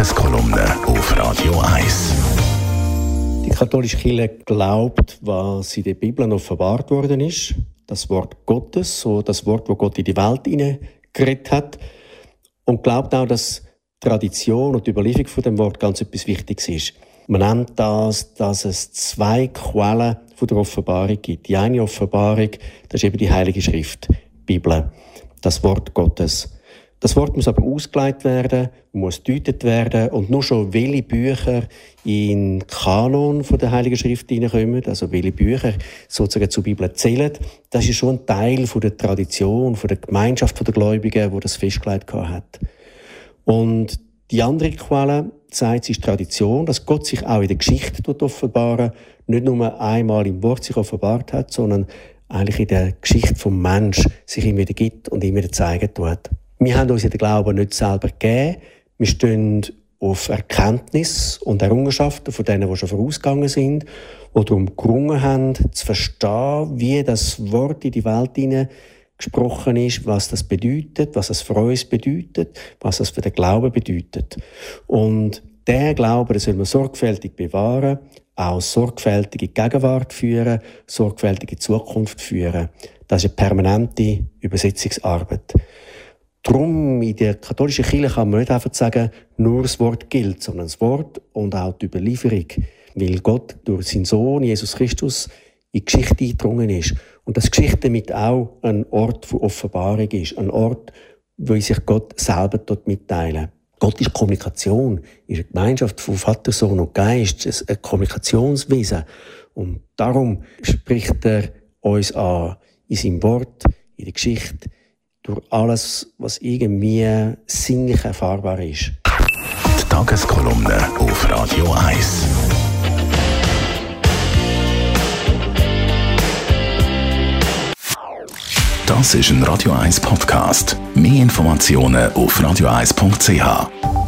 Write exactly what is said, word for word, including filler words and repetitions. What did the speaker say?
Tageskolumne auf Radio eins. Die katholische Kirche glaubt, was in der Bibel offenbart worden ist, das Wort Gottes, so das Wort, das Gott in die Welt hineingeredet hat, und glaubt auch, dass die Tradition und die Überlieferung von dem Wort ganz etwas Wichtiges ist. Man nennt das, dass es zwei Quellen von der Offenbarung gibt. Die eine Offenbarung, das ist eben die Heilige Schrift, die Bibel, das Wort Gottes. Das Wort muss aber ausgelegt werden, muss gedeutet werden, und nur schon welche Bücher in den Kanon von der Heiligen Schrift hineinkommen, also welche Bücher sozusagen zur Bibel zählen, das ist schon ein Teil von der Tradition, von der Gemeinschaft der Gläubigen, die das festgelegt hat. Und die andere Quelle sagt, es ist Tradition, dass Gott sich auch in der Geschichte offenbaren, nicht nur einmal im Wort sich offenbart hat, sondern eigentlich in der Geschichte des Menschen sich immer wieder gibt und immer wieder zeigen tut. Wir haben uns in den Glauben nicht selber gegeben. Wir stehen auf Erkenntnis und Errungenschaften von denen, die schon vorausgegangen sind, die darum gerungen haben, zu verstehen, wie das Wort in die Welt hinein gesprochen ist, was das bedeutet, was es für uns bedeutet, was es für den Glauben bedeutet. Und der Glaube, den soll man sorgfältig bewahren, auch sorgfältig in die Gegenwart führen, sorgfältig in die Zukunft führen. Das ist eine permanente Übersetzungsarbeit. Darum, in der katholischen Kirche kann man nicht einfach sagen, nur das Wort gilt, sondern das Wort und auch die Überlieferung, weil Gott durch seinen Sohn Jesus Christus in die Geschichte eingedrungen ist. Und dass die Geschichte damit auch ein Ort von Offenbarung ist, ein Ort, wo sich Gott selber dort mitteilen. Gott ist Kommunikation, ist eine Gemeinschaft von Vater, Sohn und Geist, ein Kommunikationswesen. Und darum spricht er uns an, in seinem Wort, in der Geschichte, durch alles, was irgendwie sinnlich erfahrbar ist. Die Tageskolumne auf Radio eins. Das ist ein Radio eins Podcast. Mehr Informationen auf radio eins punkt c h.